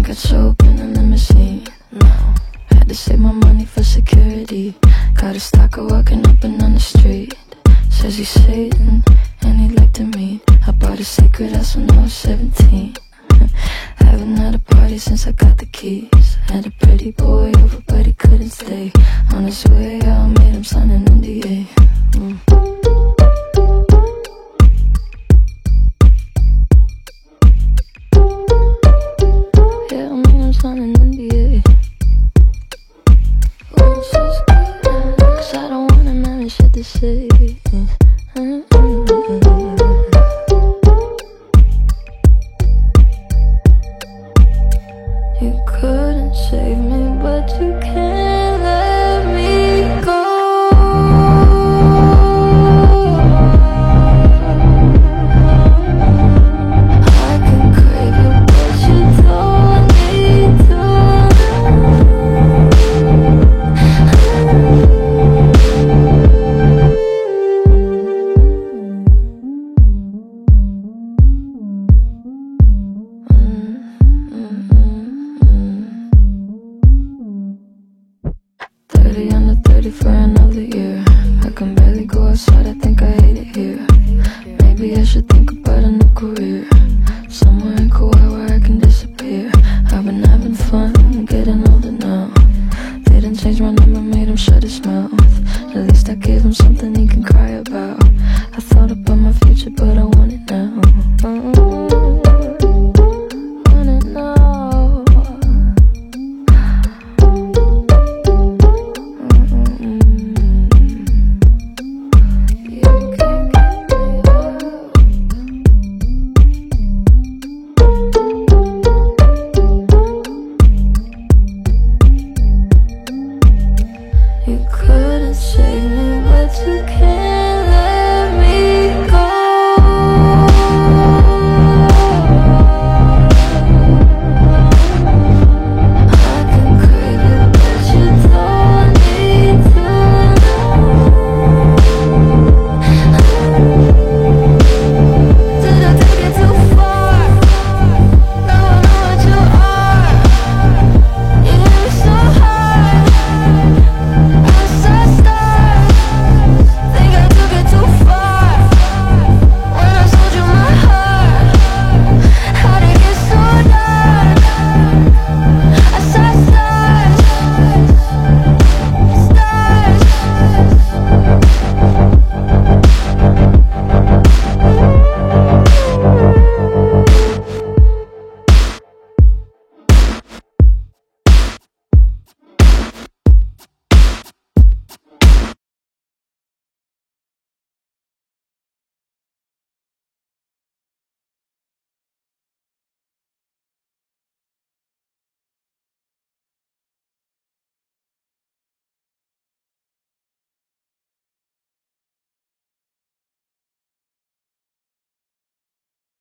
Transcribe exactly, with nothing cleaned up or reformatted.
got soap in a limousine. No, had to save my money for security. Got a stalker walking up and down the street. Says he's Satan and he'd like to meet. I bought a secret house when I was seventeen. Haven't had a party since I got the keys. Had a pretty boy over but he couldn't stay. On his way out, made him sign an N D A. mm. Yeah, I made him sign an N D A. Oh, it's just good, cause I don't want him having shit to say. You couldn't save me, but you can't let me go. I can crave you, but you don't need to. thirty under thirty for another year. I can barely go outside, I think I hate it here. Maybe I should think about a new career, somewhere in Kauai where I can disappear. I've been having fun, getting older now. Didn't change my number, made him shut his mouth. At least I gave him something he can cry about. I thought about my future, but I want it now. uh, Want it now. You couldn't save me, but you can.